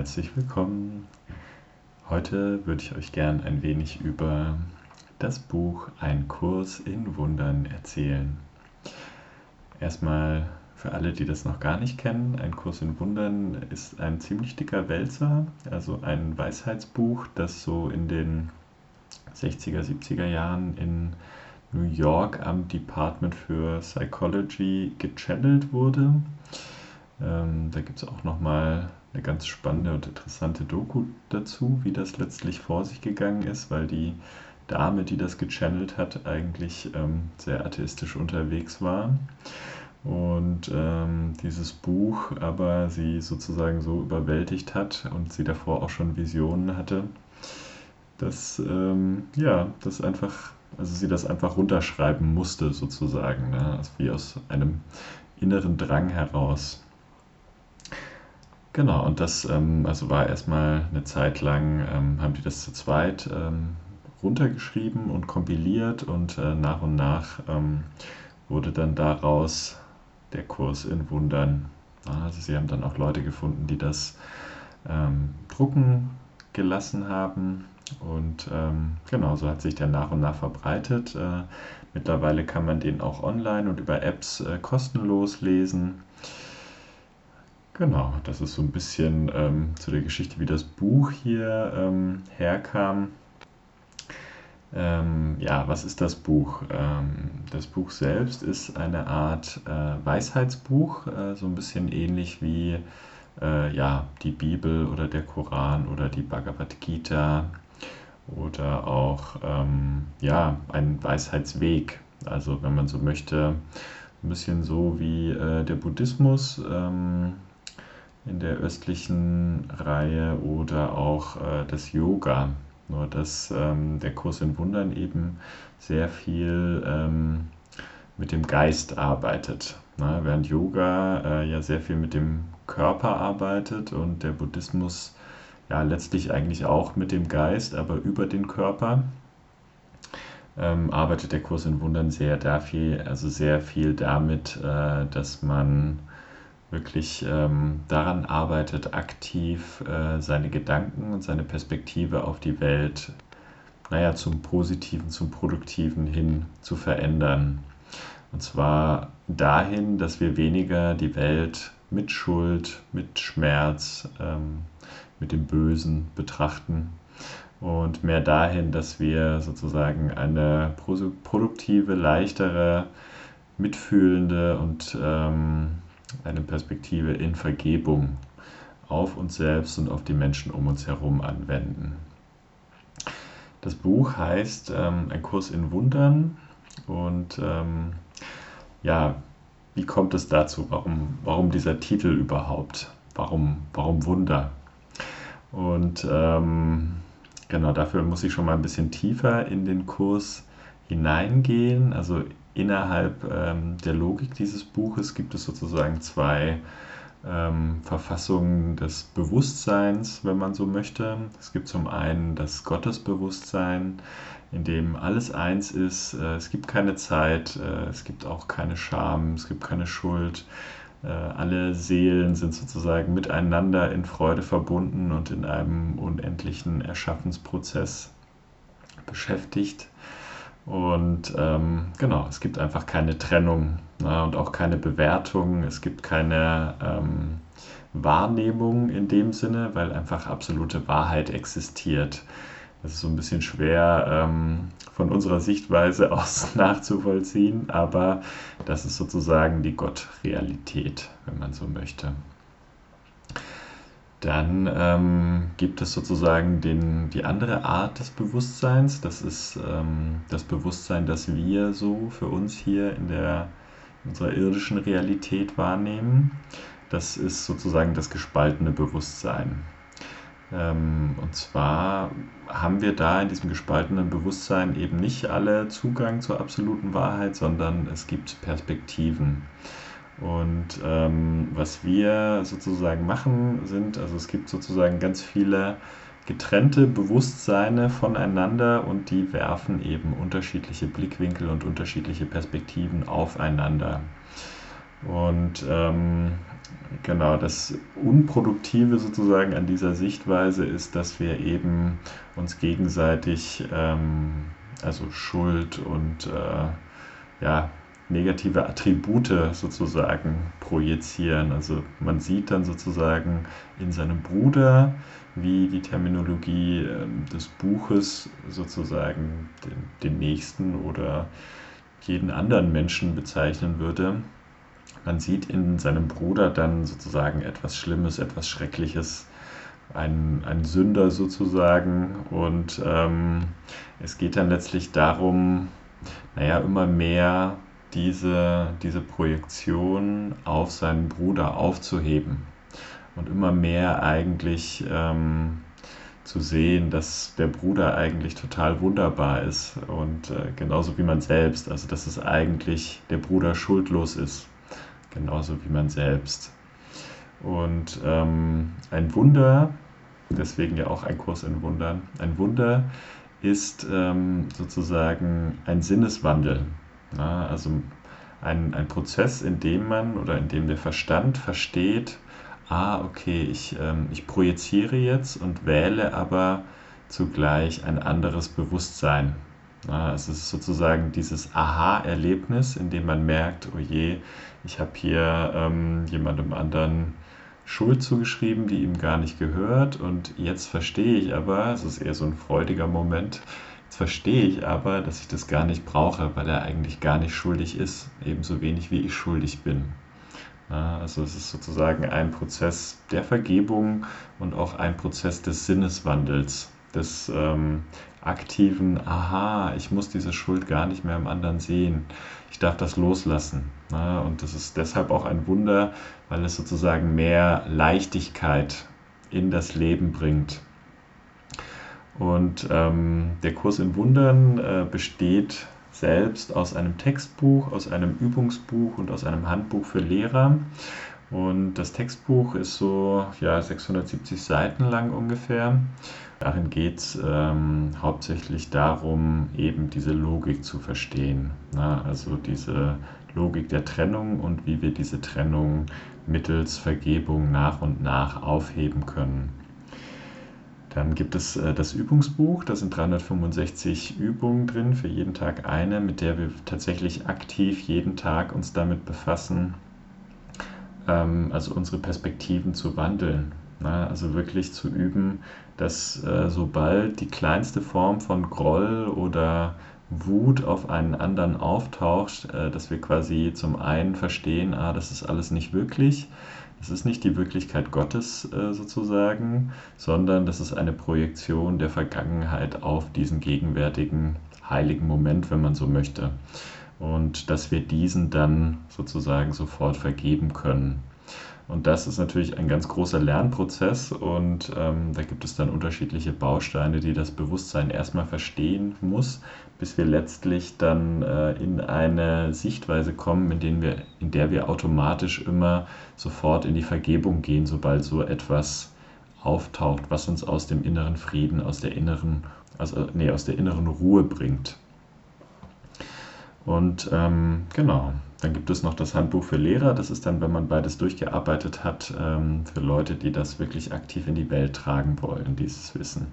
herzlich willkommen. Heute würde ich euch gern ein wenig über das Buch Ein Kurs in Wundern erzählen. Erstmal für alle, die das noch gar nicht kennen, Ein Kurs in Wundern ist ein ziemlich dicker Wälzer, also ein Weisheitsbuch, das so in den 60er, 70er Jahren in New York am Department für Psychology gechannelt wurde. Da gibt es auch nochmal eine ganz spannende und interessante Doku dazu, wie das letztlich vor sich gegangen ist, weil die Dame, die das gechannelt hat, eigentlich sehr atheistisch unterwegs war. Und dieses Buch aber sie sozusagen so überwältigt hat und sie davor auch schon Visionen hatte, dass das einfach, also sie das einfach runterschreiben musste sozusagen, ne? Also wie aus einem inneren Drang heraus. Genau, und das also war erstmal eine Zeit lang, haben die das zu zweit runtergeschrieben und kompiliert und nach und nach wurde dann daraus der Kurs in Wundern. Ja, also sie haben dann auch Leute gefunden, die das drucken gelassen haben und genau, so hat sich der nach und nach verbreitet. Mittlerweile kann man den auch online und über Apps kostenlos lesen. Genau, das ist so ein bisschen zu der Geschichte, wie das Buch hier herkam. Ja, was ist das Buch? Das Buch selbst ist eine Art Weisheitsbuch, so ein bisschen ähnlich wie ja, die Bibel oder der Koran oder die Bhagavad Gita oder auch ja, ein Weisheitsweg. Also wenn man so möchte, ein bisschen so wie der Buddhismus in der östlichen Reihe oder auch das Yoga. Nur dass der Kurs in Wundern eben sehr viel mit dem Geist arbeitet. Ne? Während Yoga ja sehr viel mit dem Körper arbeitet und der Buddhismus ja letztlich eigentlich auch mit dem Geist, aber über den Körper, arbeitet der Kurs in Wundern sehr viel damit, dass man wirklich daran arbeitet, aktiv seine Gedanken und seine Perspektive auf die Welt, naja, zum Positiven, zum Produktiven hin zu verändern. Und zwar dahin, dass wir weniger die Welt mit Schuld, mit Schmerz, mit dem Bösen betrachten und mehr dahin, dass wir sozusagen eine produktive, leichtere, mitfühlende und eine Perspektive in Vergebung auf uns selbst und auf die Menschen um uns herum anwenden. Das Buch heißt Ein Kurs in Wundern und ja, wie kommt es dazu? Warum dieser Titel überhaupt? Warum Wunder? Und genau, dafür muss ich schon mal ein bisschen tiefer in den Kurs hineingehen. Also innerhalb der Logik dieses Buches gibt es sozusagen zwei Verfassungen des Bewusstseins, wenn man so möchte. Es gibt zum einen das Gottesbewusstsein, in dem alles eins ist. Es gibt keine Zeit, es gibt auch keine Scham, es gibt keine Schuld. Alle Seelen sind sozusagen miteinander in Freude verbunden und in einem unendlichen Erschaffensprozess beschäftigt. Und genau, es gibt einfach keine Trennung, ne, und auch keine Bewertung. Es gibt keine Wahrnehmung in dem Sinne, weil einfach absolute Wahrheit existiert. Das ist so ein bisschen schwer von unserer Sichtweise aus nachzuvollziehen, aber das ist sozusagen die Gott-Realität, wenn man so möchte. Dann gibt es sozusagen die andere Art des Bewusstseins. Das ist das Bewusstsein, das wir so für uns hier in unserer irdischen Realität wahrnehmen. Das ist sozusagen das gespaltene Bewusstsein. Und zwar haben wir da in diesem gespaltenen Bewusstsein eben nicht alle Zugang zur absoluten Wahrheit, sondern es gibt Perspektiven. Und was wir sozusagen machen, also es gibt sozusagen ganz viele getrennte Bewusstseine voneinander und die werfen eben unterschiedliche Blickwinkel und unterschiedliche Perspektiven aufeinander. Und Genau, das Unproduktive sozusagen an dieser Sichtweise ist, dass wir eben uns gegenseitig, also Schuld und ja, negative Attribute sozusagen projizieren. Also man sieht dann sozusagen in seinem Bruder, wie die Terminologie des Buches sozusagen den Nächsten oder jeden anderen Menschen bezeichnen würde. Man sieht in seinem Bruder dann sozusagen etwas Schlimmes, etwas Schreckliches, ein Sünder sozusagen. Und es geht dann letztlich darum, naja, immer mehr diese Projektion auf seinen Bruder aufzuheben und immer mehr eigentlich zu sehen, dass der Bruder eigentlich total wunderbar ist und genauso wie man selbst, also dass es eigentlich der Bruder schuldlos ist, genauso wie man selbst. Und ein Wunder, deswegen ja auch ein Kurs in Wundern, ein Wunder ist sozusagen ein Sinneswandel. Ja, also ein Prozess, in dem man oder in dem der Verstand versteht, okay, ich projiziere jetzt und wähle aber zugleich ein anderes Bewusstsein. Ja, es ist sozusagen dieses Aha-Erlebnis, in dem man merkt, oh je, ich habe hier jemandem anderen Schuld zugeschrieben, die ihm gar nicht gehört. Und jetzt verstehe ich aber, es ist eher so ein freudiger Moment, jetzt verstehe ich aber, dass ich das gar nicht brauche, weil er eigentlich gar nicht schuldig ist, ebenso wenig wie ich schuldig bin. Ja, also es ist sozusagen ein Prozess der Vergebung und auch ein Prozess des Sinneswandels, des aktiven, aha, ich muss diese Schuld gar nicht mehr im anderen sehen, ich darf das loslassen. Ja, und das ist deshalb auch ein Wunder, weil es sozusagen mehr Leichtigkeit in das Leben bringt. Und der Kurs in Wundern besteht selbst aus einem Textbuch, aus einem Übungsbuch und aus einem Handbuch für Lehrer. Und das Textbuch ist so 670 Seiten lang ungefähr. Darin geht es hauptsächlich darum, eben diese Logik zu verstehen. Na, also diese Logik der Trennung und wie wir diese Trennung mittels Vergebung nach und nach aufheben können. Dann gibt es das Übungsbuch, da sind 365 Übungen drin, für jeden Tag eine, mit der wir tatsächlich aktiv jeden Tag uns damit befassen, also unsere Perspektiven zu wandeln. Na, also wirklich zu üben, dass sobald die kleinste Form von Groll oder Wut auf einen anderen auftaucht, dass wir quasi zum einen verstehen, das ist alles nicht wirklich, das ist nicht die Wirklichkeit Gottes sozusagen, sondern das ist eine Projektion der Vergangenheit auf diesen gegenwärtigen heiligen Moment, wenn man so möchte. Und dass wir diesen dann sozusagen sofort vergeben können. Und das ist natürlich ein ganz großer Lernprozess und da gibt es dann unterschiedliche Bausteine, die das Bewusstsein erstmal verstehen muss, bis wir letztlich dann in eine Sichtweise kommen, in der wir automatisch immer sofort in die Vergebung gehen, sobald so etwas auftaucht, was uns aus dem inneren Frieden, aus der inneren Ruhe bringt. Und genau, dann gibt es noch das Handbuch für Lehrer. Das ist dann, wenn man beides durchgearbeitet hat, für Leute, die das wirklich aktiv in die Welt tragen wollen, dieses Wissen.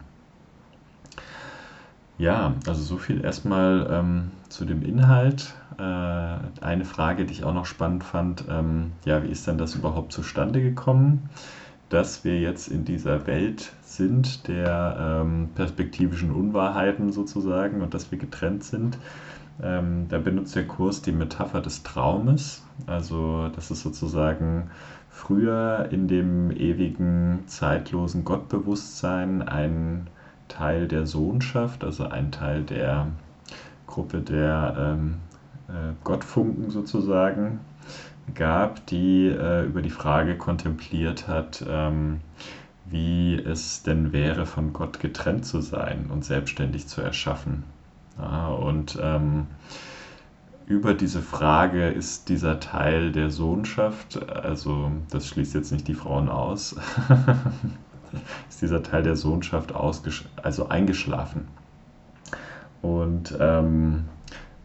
Ja, also so viel erstmal zu dem Inhalt. Eine Frage, die ich auch noch spannend fand, wie ist denn das überhaupt zustande gekommen, dass wir jetzt in dieser Welt sind der perspektivischen Unwahrheiten sozusagen und dass wir getrennt sind? Da benutzt der Kurs die Metapher des Traumes. Also das ist sozusagen früher in dem ewigen, zeitlosen Gottbewusstsein ein Teil der Sohnschaft, also ein Teil der Gruppe der Gottfunken sozusagen gab, die über die Frage kontempliert hat, wie es denn wäre, von Gott getrennt zu sein und selbstständig zu erschaffen. Ja, und über diese Frage ist dieser Teil der Sohnschaft, also das schließt jetzt nicht die Frauen aus, ist dieser Teil der Sohnschaft eingeschlafen. Und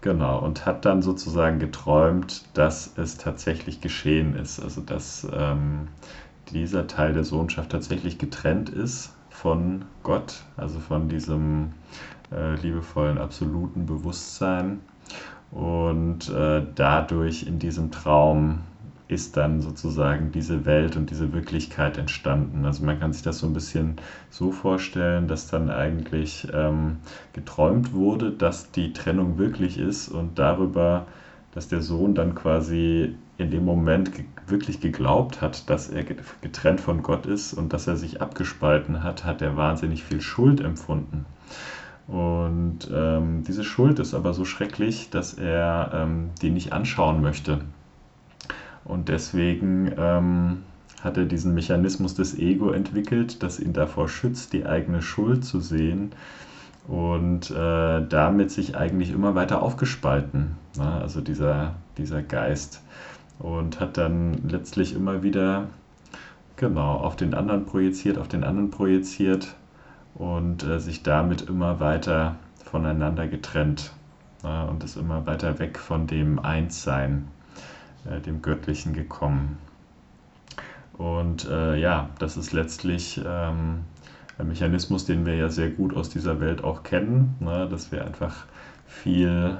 Genau, und hat dann sozusagen geträumt, dass es tatsächlich geschehen ist. Also dass dieser Teil der Sohnschaft tatsächlich getrennt ist von Gott, also von diesem liebevollen, absoluten Bewusstsein. Und dadurch in diesem Traum ist dann sozusagen diese Welt und diese Wirklichkeit entstanden. Also man kann sich das so ein bisschen so vorstellen, dass dann eigentlich geträumt wurde, dass die Trennung wirklich ist und darüber, dass der Sohn dann quasi in dem Moment wirklich geglaubt hat, dass er getrennt von Gott ist und dass er sich abgespalten hat, hat er wahnsinnig viel Schuld empfunden. Und diese Schuld ist aber so schrecklich, dass er die nicht anschauen möchte. Und deswegen hat er diesen Mechanismus des Ego entwickelt, das ihn davor schützt, die eigene Schuld zu sehen und damit sich eigentlich immer weiter aufgespalten, ne? Also dieser Geist. Und hat dann letztlich immer wieder genau auf den anderen projiziert und sich damit immer weiter voneinander getrennt, ne? Und ist immer weiter weg von dem Einssein, dem Göttlichen gekommen. Und ja, das ist letztlich ein Mechanismus, den wir ja sehr gut aus dieser Welt auch kennen, ne? Dass wir einfach viel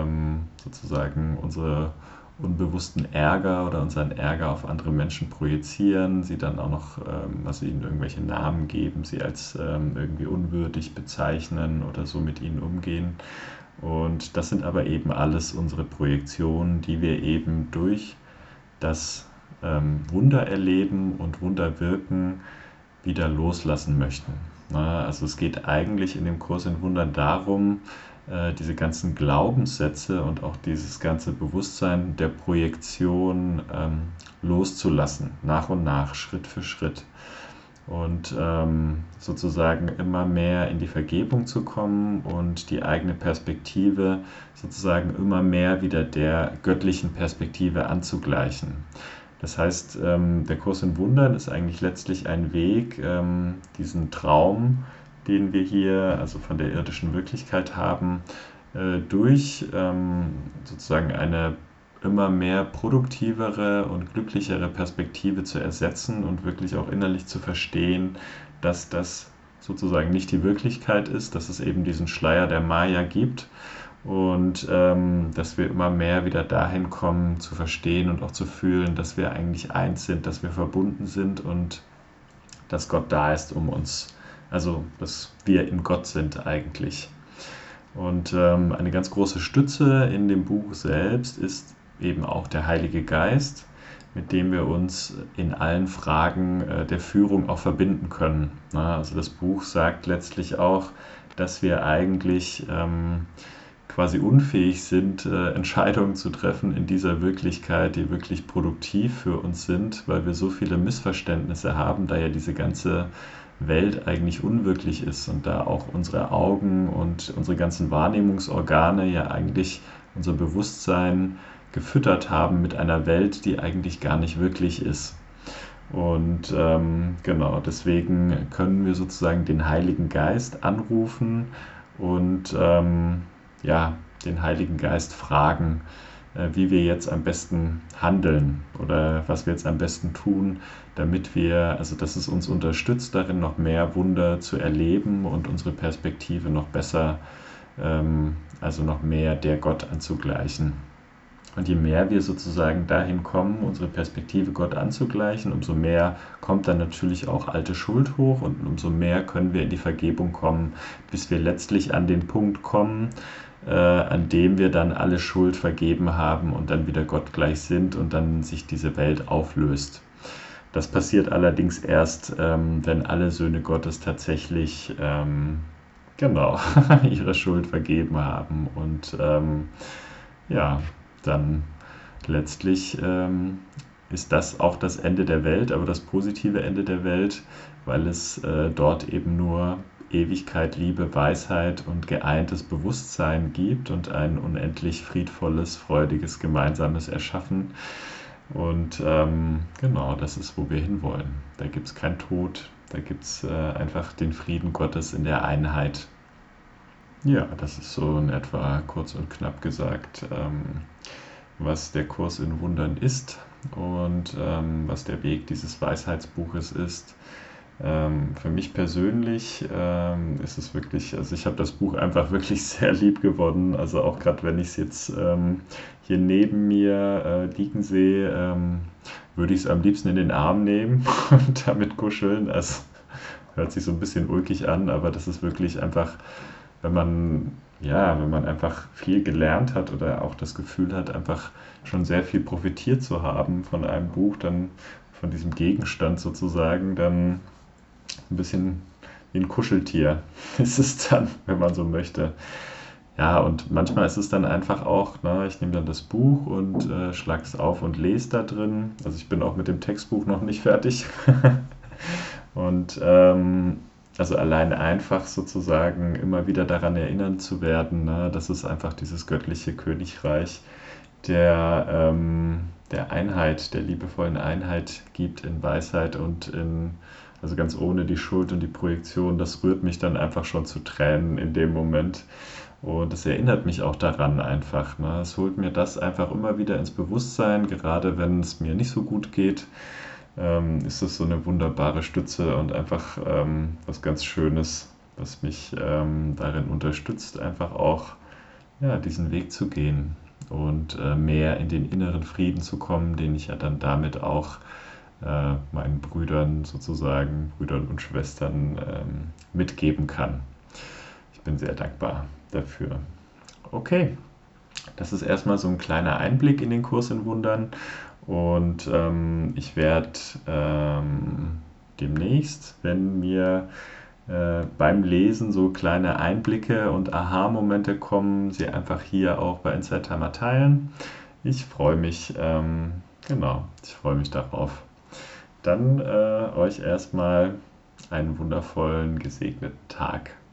sozusagen unsere unbewussten Ärger oder unseren Ärger auf andere Menschen projizieren, sie dann auch noch, also ihnen irgendwelche Namen geben, sie als irgendwie unwürdig bezeichnen oder so mit ihnen umgehen. Und das sind aber eben alles unsere Projektionen, die wir eben durch das Wunder erleben und Wunder wirken wieder loslassen möchten. Also es geht eigentlich in dem Kurs in Wundern darum, diese ganzen Glaubenssätze und auch dieses ganze Bewusstsein der Projektion loszulassen, nach und nach, Schritt für Schritt. Und sozusagen immer mehr in die Vergebung zu kommen und die eigene Perspektive sozusagen immer mehr wieder der göttlichen Perspektive anzugleichen. Das heißt, der Kurs in Wundern ist eigentlich letztlich ein Weg, diesen Traum, den wir hier, also von der irdischen Wirklichkeit haben, durch sozusagen eine immer mehr produktivere und glücklichere Perspektive zu ersetzen und wirklich auch innerlich zu verstehen, dass das sozusagen nicht die Wirklichkeit ist, dass es eben diesen Schleier der Maya gibt und dass wir immer mehr wieder dahin kommen zu verstehen und auch zu fühlen, dass wir eigentlich eins sind, dass wir verbunden sind und dass Gott da ist um uns. Also, dass wir in Gott sind eigentlich. Und eine ganz große Stütze in dem Buch selbst ist eben auch der Heilige Geist, mit dem wir uns in allen Fragen der Führung auch verbinden können. Also das Buch sagt letztlich auch, dass wir eigentlich quasi unfähig sind, Entscheidungen zu treffen in dieser Wirklichkeit, die wirklich produktiv für uns sind, weil wir so viele Missverständnisse haben, da ja diese ganze Welt eigentlich unwirklich ist und da auch unsere Augen und unsere ganzen Wahrnehmungsorgane ja eigentlich unser Bewusstsein gefüttert haben mit einer Welt, die eigentlich gar nicht wirklich ist. Und genau, deswegen können wir sozusagen den Heiligen Geist anrufen und ja, den Heiligen Geist fragen, wie wir jetzt am besten handeln oder was wir jetzt am besten tun, damit wir, also dass es uns unterstützt darin, noch mehr Wunder zu erleben und unsere Perspektive noch besser, also noch mehr der Gott anzugleichen. Und je mehr wir sozusagen dahin kommen, unsere Perspektive Gott anzugleichen, umso mehr kommt dann natürlich auch alte Schuld hoch und umso mehr können wir in die Vergebung kommen, bis wir letztlich an den Punkt kommen, an dem wir dann alle Schuld vergeben haben und dann wieder Gott gleich sind und dann sich diese Welt auflöst. Das passiert allerdings erst, wenn alle Söhne Gottes tatsächlich genau ihre Schuld vergeben haben und ja, dann letztlich ist das auch das Ende der Welt, aber das positive Ende der Welt, weil es dort eben nur Ewigkeit, Liebe, Weisheit und geeintes Bewusstsein gibt und ein unendlich friedvolles, freudiges, gemeinsames Erschaffen. Und genau, das ist, wo wir hinwollen. Da gibt es keinen Tod, da gibt es einfach den Frieden Gottes in der Einheit. Ja, das ist so in etwa kurz und knapp gesagt, was der Kurs in Wundern ist und was der Weg dieses Weisheitsbuches ist. Für mich persönlich ist es wirklich, also ich habe das Buch einfach wirklich sehr lieb gewonnen. Also auch gerade wenn ich es jetzt hier neben mir liegen sehe, würde ich es am liebsten in den Arm nehmen und damit kuscheln. Also hört sich so ein bisschen ulkig an, aber das ist wirklich einfach, wenn man, ja, wenn man einfach viel gelernt hat oder auch das Gefühl hat, einfach schon sehr viel profitiert zu haben von einem Buch, dann von diesem Gegenstand sozusagen, dann ein bisschen wie ein Kuscheltier ist es dann, wenn man so möchte. Ja, und manchmal ist es dann einfach auch, ne, ich nehme dann das Buch und schlage es auf und lese da drin. Also ich bin auch mit dem Textbuch noch nicht fertig. Und also allein einfach sozusagen immer wieder daran erinnern zu werden, ne, dass es einfach dieses göttliche Königreich der Einheit, der liebevollen Einheit gibt in Weisheit und in, also ganz ohne die Schuld und die Projektion, das rührt mich dann einfach schon zu Tränen in dem Moment. Und es erinnert mich auch daran einfach. Ne? Es holt mir das einfach immer wieder ins Bewusstsein, gerade wenn es mir nicht so gut geht, ist es so eine wunderbare Stütze und einfach was ganz Schönes, was mich darin unterstützt, einfach auch ja, diesen Weg zu gehen und mehr in den inneren Frieden zu kommen, den ich ja dann damit auch meinen Brüdern sozusagen, Brüdern und Schwestern mitgeben kann. Ich bin sehr dankbar dafür. Okay, das ist erstmal so ein kleiner Einblick in den Kurs in Wundern und ich werde demnächst, wenn mir beim Lesen so kleine Einblicke und Aha-Momente kommen, sie einfach hier auch bei Inside Timer teilen. Ich freue mich, genau, ich freue mich darauf. Dann euch erstmal einen wundervollen, gesegneten Tag.